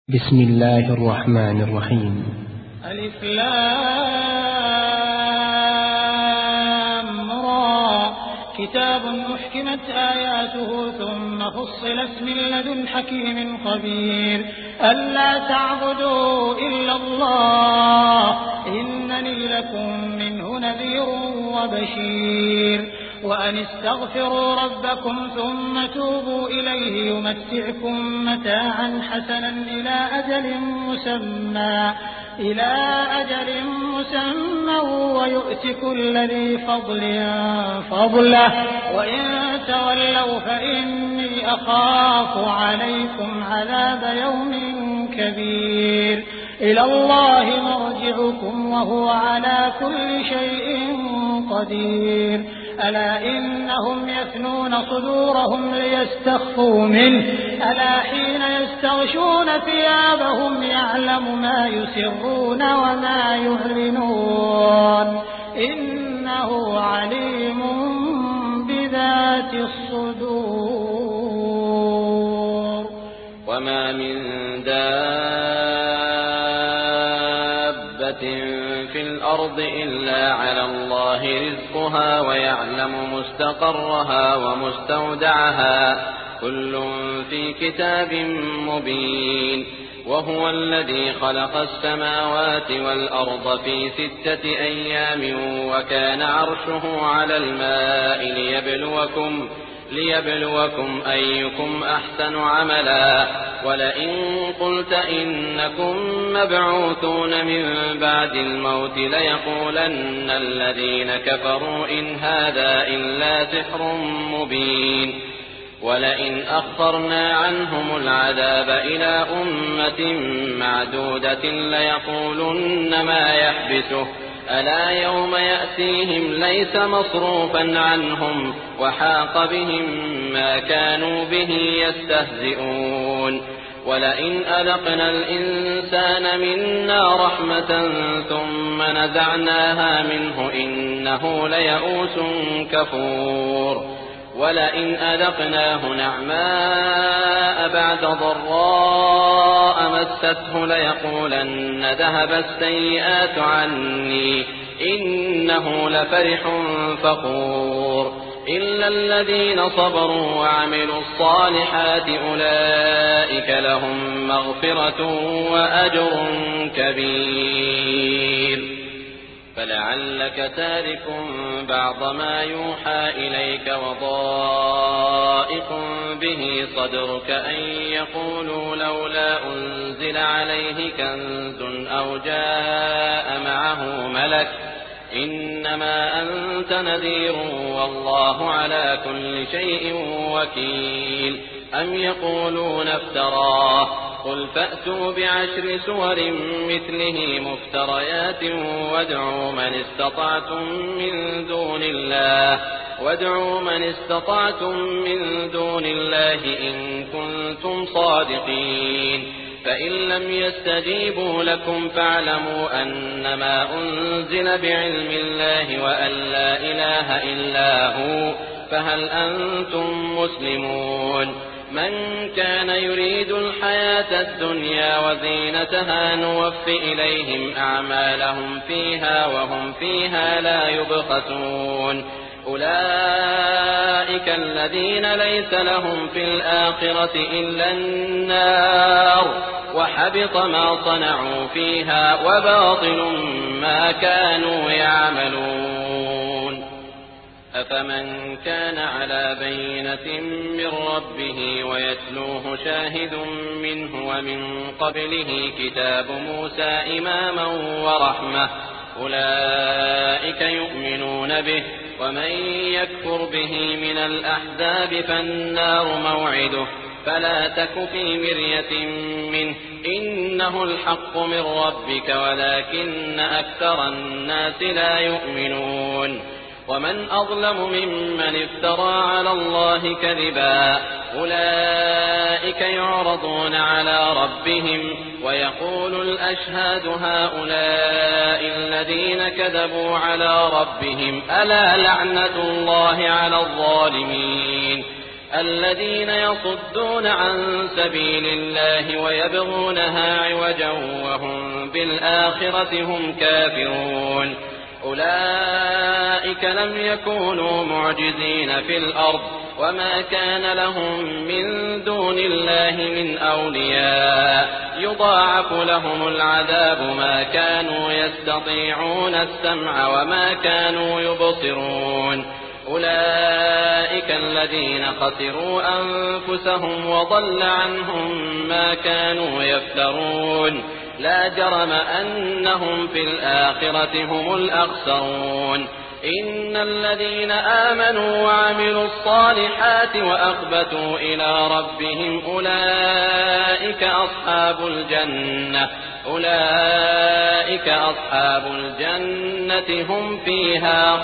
بسم الله الرحمن الرحيم. ألف لام را كتاب أحكمت آياته ثم فصلت من لدن حكيم خبير ألا تعبدوا إلا الله إنني لكم منه نذير وبشير وأن استغفروا ربكم ثم توبوا إليه يمتعكم متاعا حسنا إلى أجل مسمى ويؤت كل ذي فضل فضله وإن تولوا فإني أخاف عليكم عذاب يوم كبير إلى الله مرجعكم وهو على كل شيء قدير ألا إنهم يثنون صدورهم ليستخفوا منه ألا حين يستغشون ثيابهم يعلم ما يسرون وما يعلنون إنه عليم بذات الصدور. وما من دابة في الأرض إلا على الله رزقها ويعلم مستقرها ومستودعها كل في كتاب مبين. وهو الذي خلق السماوات والأرض في 6 أيام وكان عرشه على الماء ليبلوكم أيكم أحسن عملا. ولئن قلت إنكم مبعوثون من بعد الموت ليقولن الذين كفروا إن هذا إلا سحر مبين. ولئن أخرنا عنهم العذاب إلى أمة معدودة ليقولن ما يحبسه ألا يوم يأتيهم ليس مصروفا عنهم وحاق بهم ما كانوا به يستهزئون. ولئن أذقنا الإنسان منا رحمة ثم نزعناها منه إنه ليئوس كفور. ولئن أذقناه نعماء بعد ضراء مسته ليقولن ذهب السيئات عني إنه لفرح فخور. إلا الذين صبروا وعملوا الصالحات أولئك لهم مغفرة وأجر كبير. فلعلك تارك بعض ما يوحى إليك وضائق به صدرك أن يقولوا لولا أنزل عليه كنز أو جاء معه ملك إنما أنت نذير والله على كل شيء وكيل. أم يقولون افتراه قل فأتوا ب10 سور مثله مفتريات وادعوا من استطعتم من دون الله إن كنتم صادقين. فإن لم يستجيبوا لكم فاعلموا أنما أنزل بعلم الله وأن لا إله إلا هو فهل أنتم مسلمون. من كان يريد الحياة الدنيا وزينتها نوف إليهم أعمالهم فيها وهم فيها لا يبخسون. أولئك الذين ليس لهم في الآخرة إلا النار وحبط ما صنعوا فيها وباطل ما كانوا يعملون. أفمن كان على بينة من ربه ويتلوه شاهد منه ومن قبله كتاب موسى إماما ورحمة أولئك يؤمنون به. ومن يكفر به من الأحزاب فالنار موعده فلا تك في مرية منه إنه الحق من ربك ولكن أكثر الناس لا يؤمنون. ومن أظلم ممن افترى على الله كذبا أولئك يعرضون على ربهم ويقول الأشهاد هؤلاء الذين كذبوا على ربهم ألا لعنة الله على الظالمين. الذين يصدون عن سبيل الله ويبغونها عوجا وهم بالآخرة هم كافرون أولئك لم يكونوا معجزين في الأرض وما كان لهم من دون الله من أولياء يضاعف لهم العذاب ما كانوا يستطيعون السمع وما كانوا يبصرون أولئك الذين خسروا أنفسهم وضل عنهم ما كانوا يفترون لا جرم أنهم في الآخرة هم الأخسرون إن الذين آمنوا وعملوا الصالحات وأخبتوا إلى ربهم أولئك أصحاب الجنة هم فيها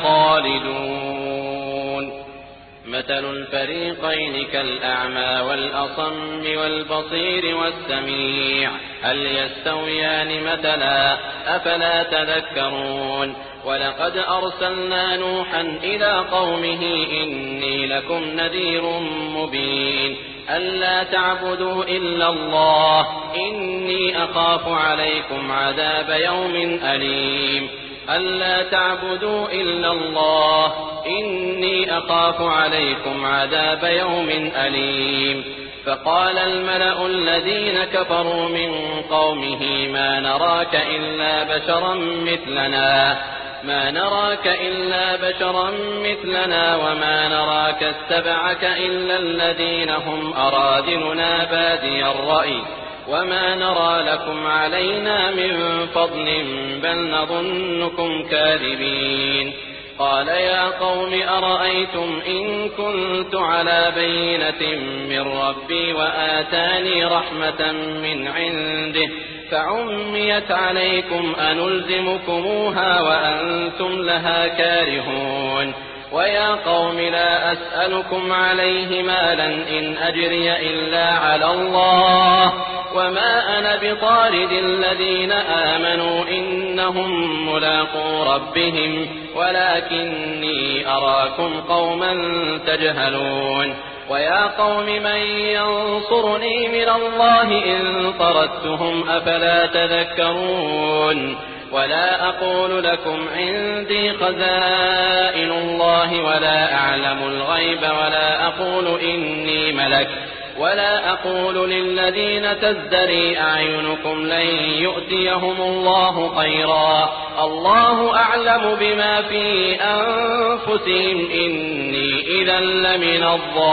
خالدون مثل الفريقين كالأعمى والأصم والبصير والسميع هل يستويان مثلا أفلا تذكرون ولقد أرسلنا نوحا إلى قومه إني لكم نذير مبين ألا تعبدوا إلا الله إني أخاف عليكم عذاب يوم أليم ألا تعبدوا إلا الله إني أخاف عليكم عذاب يوم أليم فقال الملأ الذين كفروا من قومه ما نراك إلا بشرا مثلنا وما نراك اتبعك إلا الذين هم أرادلنا بادي الرأي وما نرى لكم علينا من فضل بل نظنكم كاذبين قال يا قوم أرأيتم إن كنت على بينة من ربي وآتاني رحمة من عنده فعميت عليكم أنلزمكموها وأنتم لها كارهون ويا قوم لا أسألكم عليه مالا إن أجري إلا على الله وما أنا بطارد الذين آمنوا إنهم ملاقو ربهم ولكني أراكم قوما تجهلون ويا قوم من ينصرني من الله إن طردتهم أفلا تذكرون ولا أقول لكم عندي خزائن الله ولا أعلم الغيب ولا أقول إني ملك ولا أقول للذين تزدري أعينكم لن يؤتيهم الله خيرا الله أعلم بما في أنفسهم إني إذا لمن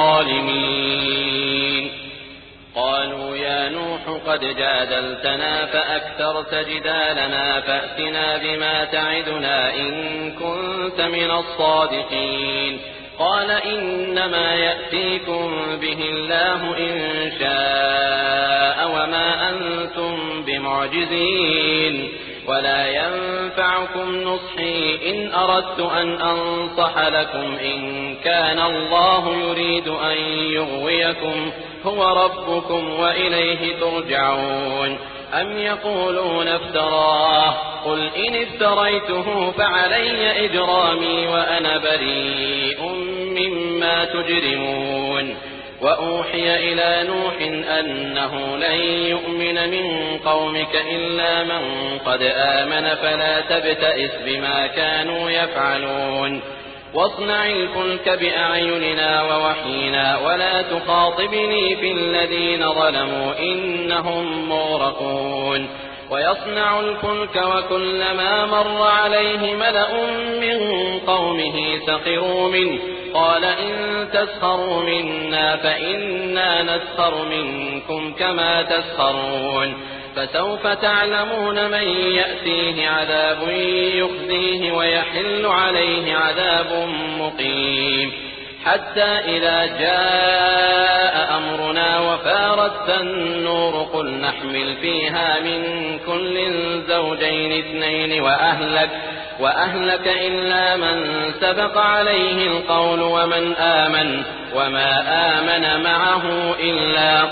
الظالمين قالوا يا نوح قد جادلتنا فأكثرت جدالنا فأتنا بما تعدنا إن كنت من الصادقين قال إنما يأتيكم به الله إن شاء وما أنتم بمعجزين ولا ينفعكم نصحي إن أردت أن أنصح لكم إن كان الله يريد أن يغويكم هو ربكم وإليه ترجعون أم يقولون افتراه قل إن افتريته فعلي إجرامي وأنا بريء مما تجرمون وأوحي إلى نوح أنه لن يؤمن من قومك إلا من قد آمن فلا تبتئس بما كانوا يفعلون واصنع الفلك بأعيننا ووحينا ولا تخاطبني في الذين ظلموا إنهم مغرقون ويصنع الفلك وكلما مر عليه ملأ من قومه سخروا منه قال إن تسخروا منا فإنا نسخر منكم كما تسخرون فسوف تعلمون من يأتيه عذاب يخزيه ويحل عليه عذاب مقيم حتى إذا جاء أمرنا وفارت النور قل نحمل فيها من كل زوجين اثنين وأهلك إلا من سبق عليه القول ومن آمن وما آمن معه إلا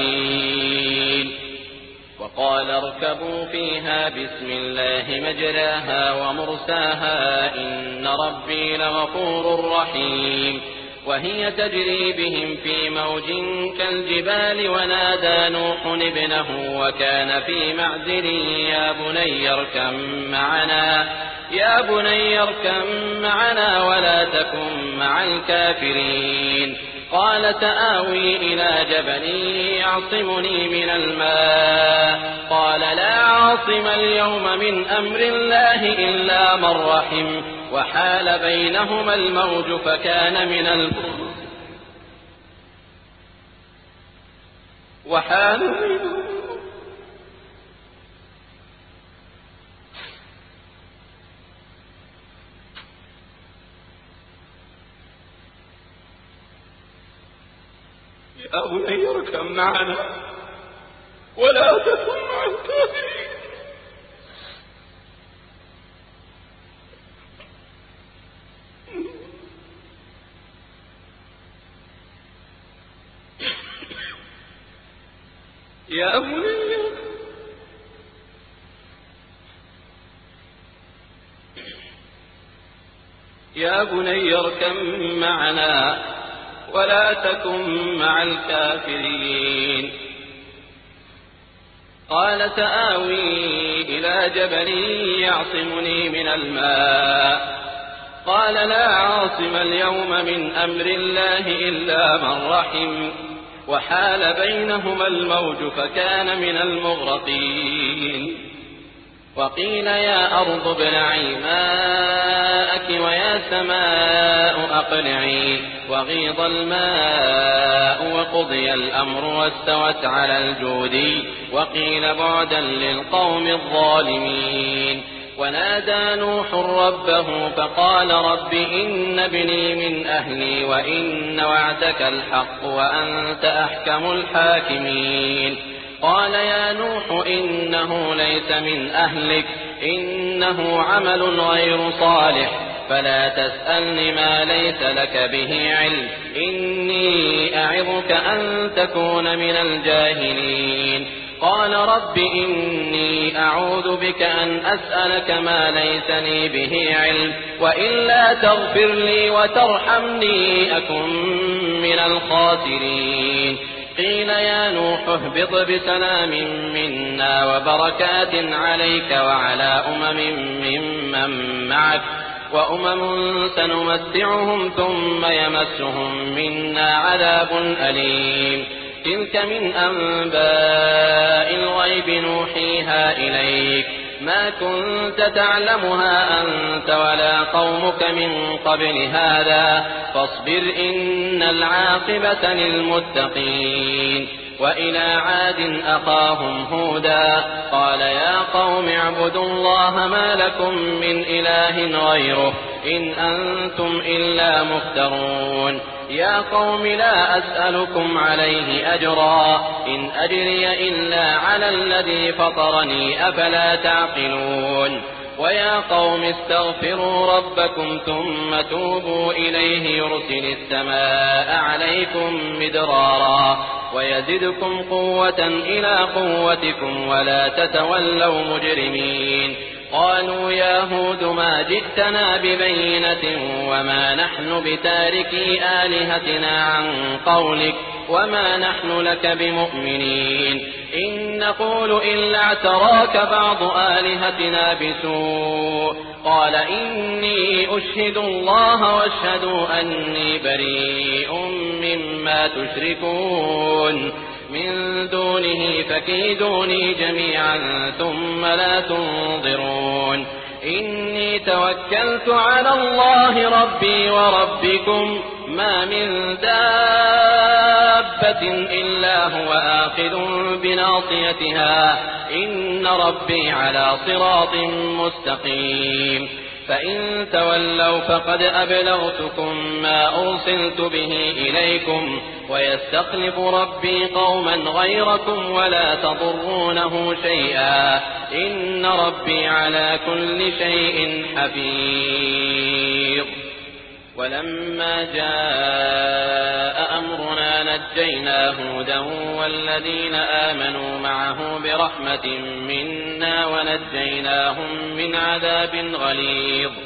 قليل وقال اركبوا فيها بسم الله مجراها ومرساها إن ربي لغفور رحيم وهي تجري بهم في موج كالجبال ونادى نوح ابنه وكان في معزل يا بني اركب معنا ولا تكن مع الكافرين قال سآوي إلى جبل يعصمني من الماء قال لا عاصم اليوم من أمر الله إلا من رحم وحال بينهما الموج فكان من المغرقين يا بني اركب معنا ولا تكن مع الكافرين يا بني اركب معنا ولا تكن مع الكافرين قال سآوي إلى جبل يعصمني من الماء قال لا عاصم اليوم من أمر الله إلا من رحم وحال بينهما الموج فكان من المغرقين وقيل يا أرض ابلعي ماءك ويا سماء أقلعي وغيض الماء وقضي الأمر واستوت على الجود وقيل بعدا للقوم الظالمين ونادى نوح ربه فقال رب إن ابني من أهلي وإن وعدك الحق وأنت أحكم الحاكمين قال يا نوح إنه ليس من أهلك إنه عمل غير صالح فلا تسألني ما ليس لك به علم إني أعظك أن تكون من الجاهلين قال رب إني أعوذ بك أن أسألك ما ليس لي به علم وإلا تغفر لي وترحمني أكن من الخاسرين قيل يا نوح اهبط بسلام منا وبركات عليك وعلى ممن معك وأمم سنمتعهم ثم يمسهم منا عذاب أليم تلك من أنباء الغيب نوحيها إليك ما كنت تعلمها أنت ولا قومك من قبل هذا فاصبر إن العاقبة للمتقين وإلى عاد أخاهم هودا قال يا قوم اعبدوا الله ما لكم من إله غيره إن أنتم إلا مفترون يا قوم لا أسألكم عليه أجرا إن أجري إلا على الذي فطرني أفلا تعقلون ويا قوم استغفروا ربكم ثم توبوا إليه يرسل السماء عليكم مدرارا ويزدكم قوة إلى قوتكم ولا تتولوا مجرمين قالوا يا هود ما جئتنا ببينة وما نحن بتاركي آلهتنا عن قولك وما نحن لك بمؤمنين إن نقول إلا اعتراك بعض آلهتنا بسوء قال إني أشهد الله واشهدوا أني بريء مما تشركون من دونه فكيدوني جميعا ثم لا تنظرون إني توكلت على الله ربي وربكم ما من دابة إلا هو آخذ بناصيتها إن ربي على صراط مستقيم فإن تولوا فقد أبلغتكم ما أرسلت به إليكم ويستخلف ربي قوما غيركم ولا تضرونه شيئا إن ربي على كل شيء حفيظ ولما جاء أمرنا نجينا هودا والذين آمنوا معه برحمة منا ونجيناهم من عذاب غليظ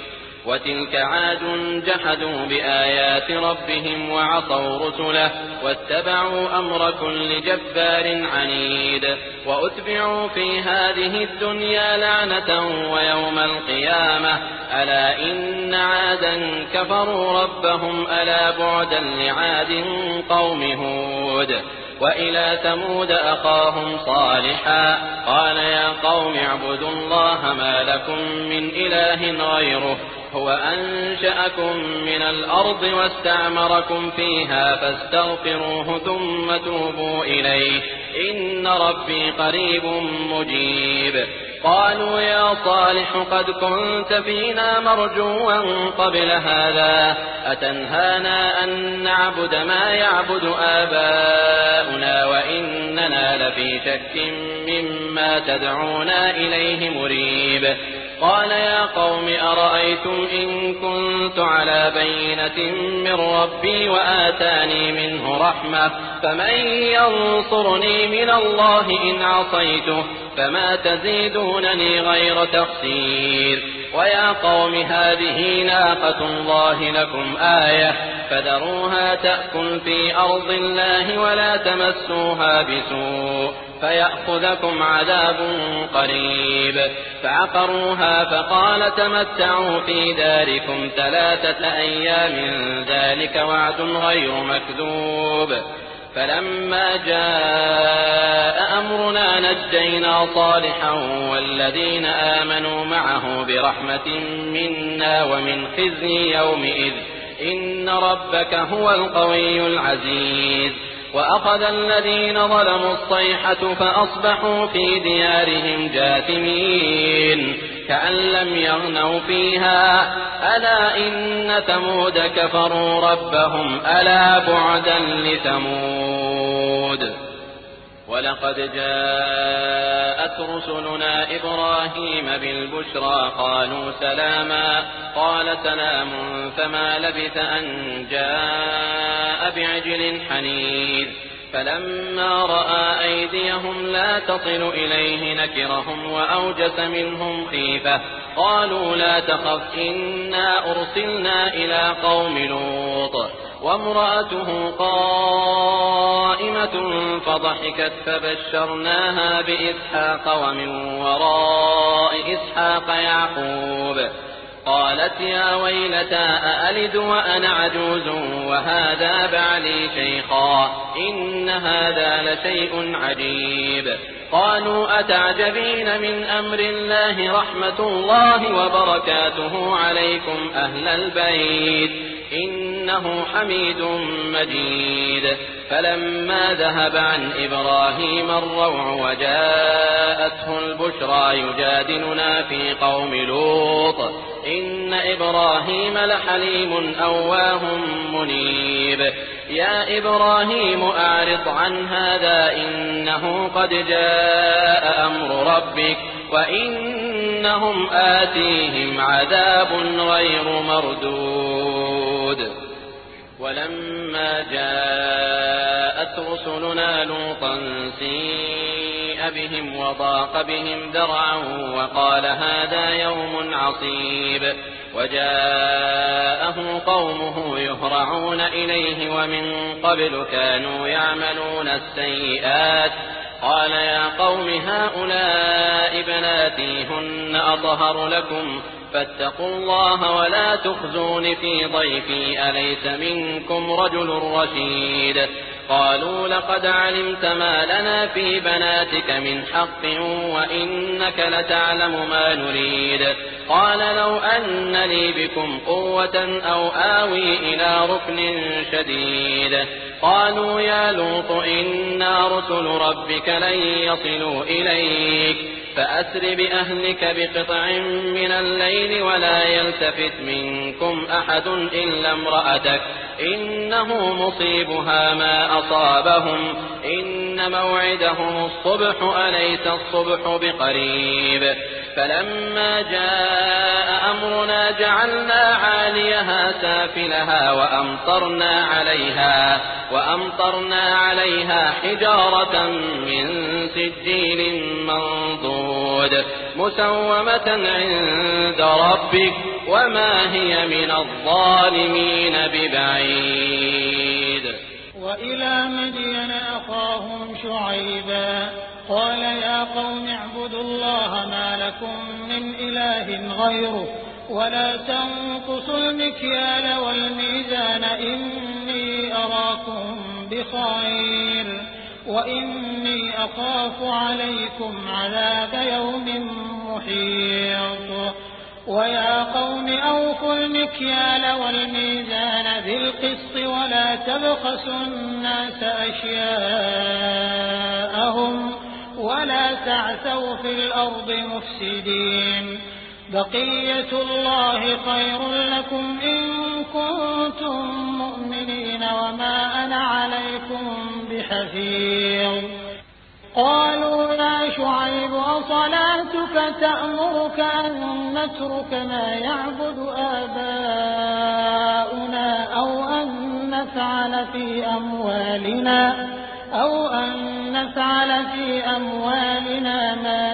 وتلك عاد جحدوا بآيات ربهم وعصوا رسله واتبعوا أمر كل جبار عنيد وأتبعوا في هذه الدنيا لعنة ويوم القيامة ألا إن عادا كفروا ربهم ألا بعدا لعاد قوم هود وإلى ثمود أخاهم صالحا قال يا قوم اعبدوا الله ما لكم من إله غيره هو أنشأكم من الأرض واستعمركم فيها فاستغفروه ثم توبوا إليه إن ربي قريب مجيب قالوا يا صالح قد كنت فينا مرجوا قبل هذا أتنهانا أن نعبد ما يعبد آباؤنا وإننا لفي شك مما تدعونا إليه مريب قال يا قوم أرأيتم إن كنت على بينة من ربي وآتاني منه رحمة فمن ينصرني من الله إن عصيته فما تزيدونني غير تخسير ويا قوم هذه ناقة الله لكم آية فذروها تأكل في أرض الله ولا تمسوها بسوء فيأخذكم عذاب قريب فعقروها فقال تمتعوا في داركم 3 أيام ذلك وعد غير مكذوب فلما جاء أمرنا نجينا صالحا والذين آمنوا معه برحمة منا ومن خزي يومئذ إن ربك هو القوي العزيز وأخذ الذين ظلموا الصيحة فأصبحوا في ديارهم جاثمين كأن لم يغنوا فيها ألا إن ثمود كفروا ربهم ألا بعدا لثمود ولقد جاءت رسلنا إبراهيم بالبشرى قالوا سلاما قال سلام فما لبث أن جاء بعجل حنيذ فلما رأى أيديهم لا تصل إليه نكرهم وأوجس منهم خيفة قالوا لا تخف إنا أرسلنا إلى قوم لوط وامرأته قائمة فضحكت فبشرناها بإسحاق ومن وراء إسحاق يعقوب قالت يا ويلتى أألد وأنا عجوز وهذا بعلي شيخا إن هذا لشيء عجيب قالوا أتعجبين من أمر الله رحمة الله وبركاته عليكم أهل البيت إنه حميد مجيد فلما ذهب عن إبراهيم الروع وجاءته البشرى يجادلنا في قوم لوط إن إبراهيم لحليم أواه منيب يا إبراهيم أعرض عن هذا إنه قد جاء أمر ربك وإنهم آتيهم عذاب غير مردود ولما جاءت رسلنا لوطا سيء بهم وضاق بهم ذرعا وقال هذا يوم عصيب وجاءه قومه يهرعون إليه ومن قبل كانوا يعملون السيئات قال يا قوم هؤلاء بناتي هن أطهر لكم فاتقوا الله ولا تخزون في ضيفي أليس منكم رجل رشيد قالوا لقد علمت ما لنا في بناتك من حق وإنك لتعلم ما نريد قال لو أن لي بكم قوة أو آوي إلى ركن شديد قالوا يا لوط إنا رسل ربك لن يصلوا إليك فأسر بأهلك بقطع من الليل ولا يلتفت منكم أحد إلا امرأتك إنه مصيبها ما أصابهم إن موعدهم الصبح أليس الصبح بقريب فلما جاء أمرنا جعلنا عاليها سافلها وأمطرنا عليها حجارة من سجيل منضود مسومة عند ربك وما هي من الظالمين ببعيد. وإلى مدين أخاهم شعيبا قال يا قوم اعبدوا الله ما لكم من إله غيره ولا تنقصوا المكيال والميزان إني أراكم بخير وإني أخاف عليكم عذاب يوم محيط. ويا قوم أوفوا المكيال والميزان بالقسط ولا تبخسوا الناس أشياءهم ولا تعثوا في الأرض مفسدين. بقية الله خير لكم إن كنتم مؤمنين وما أنا عليكم بحفيظ. قالوا يا شعيب أصلاتك تأمرك أن نترك ما يعبد آباؤنا أو أن نفعل في أموالنا ما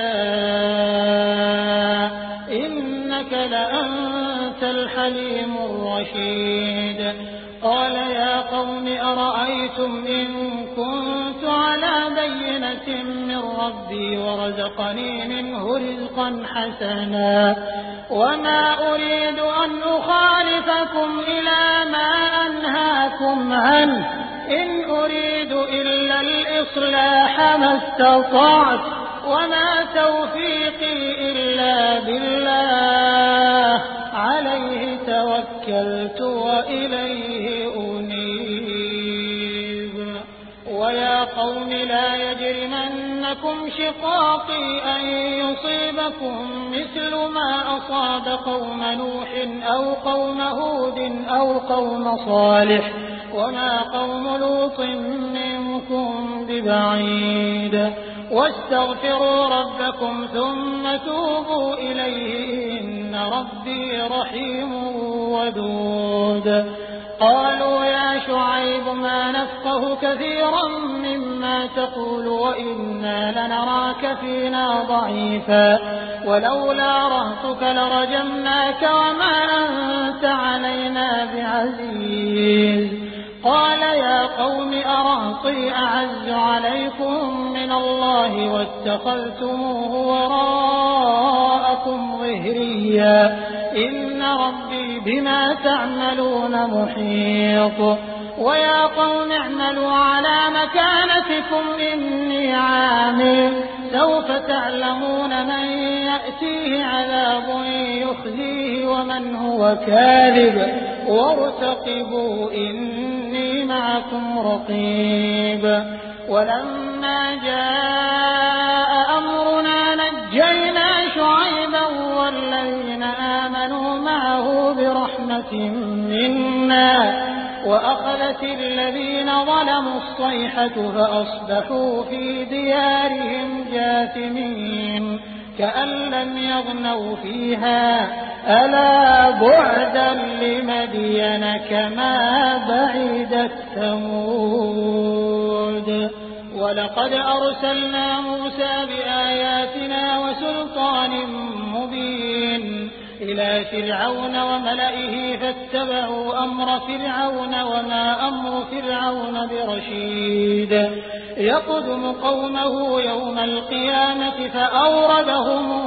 نشاء إنك لأنت الحليم الرشيد. قال يا قوم أرأيتم إن كنت على بينة من ربي ورزقني منه رزقا حسنا وما أريد أن أخالفكم إلى ما أنهاكم عنه إن أريد إلا الإصلاح ما استطعت وما توفيقي إلا بالله عليه توكلت وإليه أنيب. ويا قوم لا يجرمنكم شقاقي أن يصيبكم مثل ما أصاب قوم نوح أو قوم هود أو قوم صالح وما قوم لوط منكم ببعيد. واستغفروا ربكم ثم توبوا إليه إن ربي رحيم ودود. قالوا يا شعيب ما نفقه كثيرا مما تقول وإنا لنراك فينا ضعيفا ولولا رهطك لرجمناك وما أنت علينا بعزيز. قال يا قوم أرهطي أعز عليكم من الله واتخذتموه وراءكم ظهريا إن ربي بما تعملون محيط. ويا قوم اعملوا على مكانتكم إني عامل سوف تعلمون من يأتيه عذاب يخزيه ومن هو كاذب وارتقبوا إني معكم رقيب. ولما جاء أمرنا نجينا شعيبا والذين آمنوا معه برحمة منا وأخذت الذين ظلموا الصيحة فأصبحوا في ديارهم جاثمين كأن لم يغنوا فيها ألا بعدا لمدين كما بعدت ثمود. ولقد أرسلنا موسى بآياتنا وسلطان مبين إلى فرعون وملئه فاتبعوا أمر فرعون وما أمر فرعون برشيد. يقدم قومه يوم القيامة فأوردهم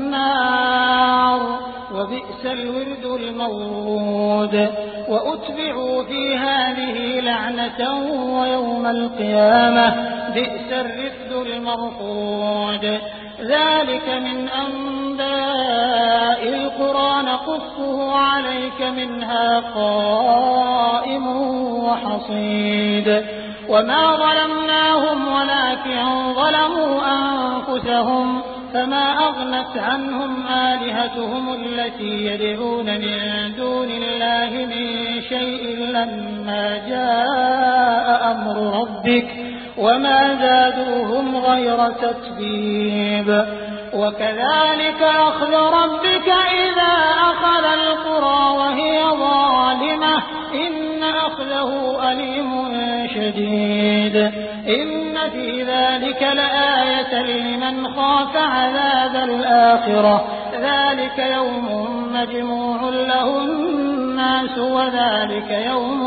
النار وبئس الورد المورود. وأتبعوا في هذه لعنة ويوم القيامة بئس الرفد المرفود. ذلك من أنباء القرى نقصه عليك منها قائم وحصيد. وما ظلمناهم ولكن ظلموا أنفسهم فما أغنت عنهم آلهتهم التي يدعون من دون الله من شيء لما جاء أمر ربك وما زادوهم غير تتبيب. وكذلك أخذ ربك إذا أخذ القرى وهي ظالمة إن أخذه أليم شديد. إن في ذلك لآية لمن خاف عذاب الآخرة ذلك يوم مجموع له الناس وذلك يوم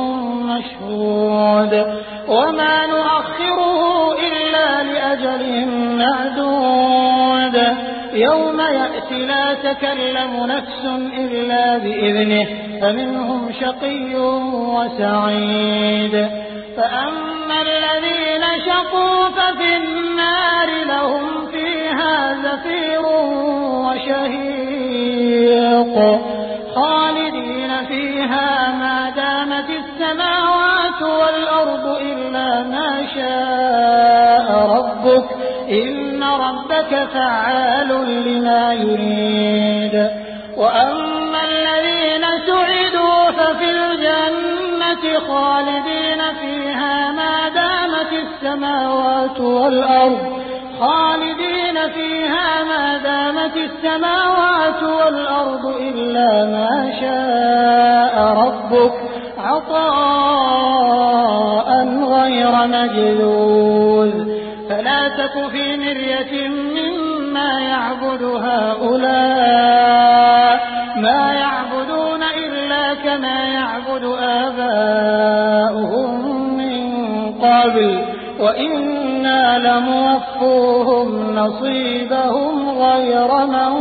مشهود وما نؤخره إلا لأجل معدود يوم يأتي لا تكلم نفس إلا بإذنه فمنهم شقي وسعيد فأما الذين شقوا ففي النار لهم فيها زفير وشهيق خالدين فيها ما دامت السماوات والأرض إلا ما شاء ربك إن ربك فعال لما يريد وأما الذين سعدوا ففي الجنة خالدين فيها ما دامت السماوات والأرض إلا ما شاء ربك عطاء غير مجذوذ فلا تك في مرية مما يعبد هؤلاء ما يعبدون إلا كما يعبد آباؤهم من قبل وإنا لموفوهم نصيبهم غير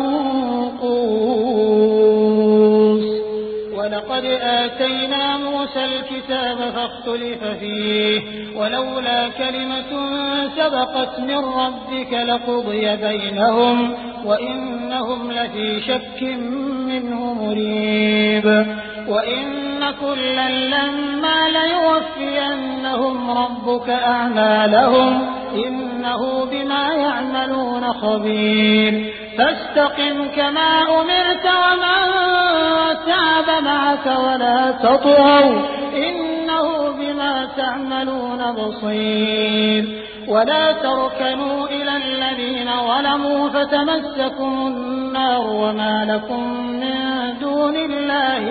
منقوص ولقد آتينا موسى الكتاب فاختلف فيه ولولا كلمة سبقت من ربك لقضي بينهم وإنهم لفي شك منه مريب وإن كلا لما ليوفينهم ربك أعمالهم إنه بما يعملون خبير فاستقم كما أمرت ومن تاب معك ولا تطغوا إنه بما تعملون بصير ولا تركنوا إلى الذين ظلموا فتمسكم النار وما لكم من دون الله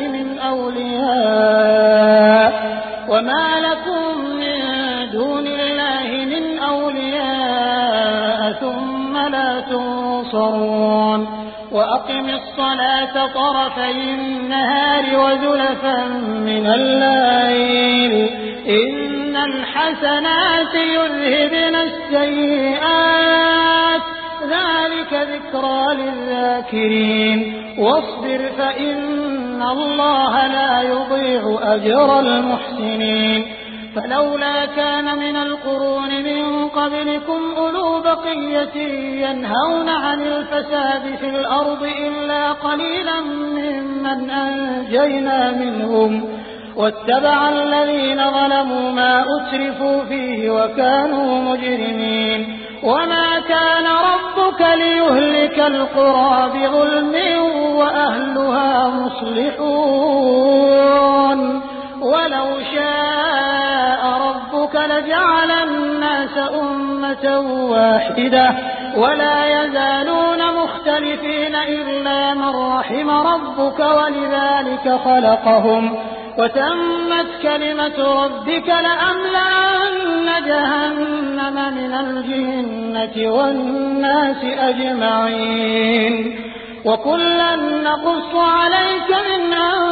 من أولياء ثم لا تنصرون وأقم الصلاة طرفي النهار وزلفا من الليل إن الحسنات يذهبن السيئات ذلك ذكرى للذاكرين واصبر فإن الله لا يضيع أجر المحسنين فلولا كان من القرون من قبلكم أولو بقية ينهون عن الفساد في الأرض إلا قليلا ممن أنجينا منهم واتبع الذين ظلموا ما أترفوا فيه وكانوا مجرمين وما كان ربك ليهلك القرى بظلم وأهلها مصلحون ولو شاء ربك لجعل الناس أمة واحدة ولا يزالون مختلفين إلا من رحم ربك ولذلك خلقهم وتمت كلمة ربك لأملأن جهنم من الجنة والناس أجمعين وكلا نقص عليك من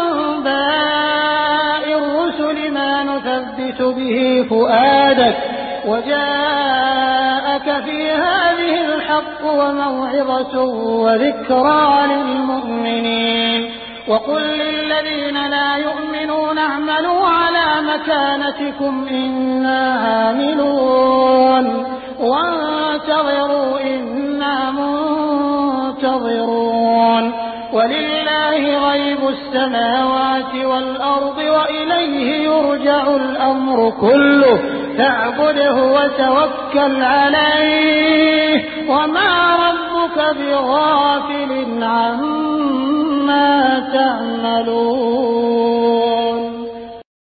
أنباء الرسل ما نثبت به فؤادك وجاءك في هذه الحق وموعظة وذكرى للمؤمنين وقل للذين لا يؤمنون اعملوا على مكانتكم إنا عاملون وانتظروا إنا منتظرون ولله غيب السماوات والأرض وإليه يرجع الأمر كله فاعبده وتوكل عليه وما ربك بغافل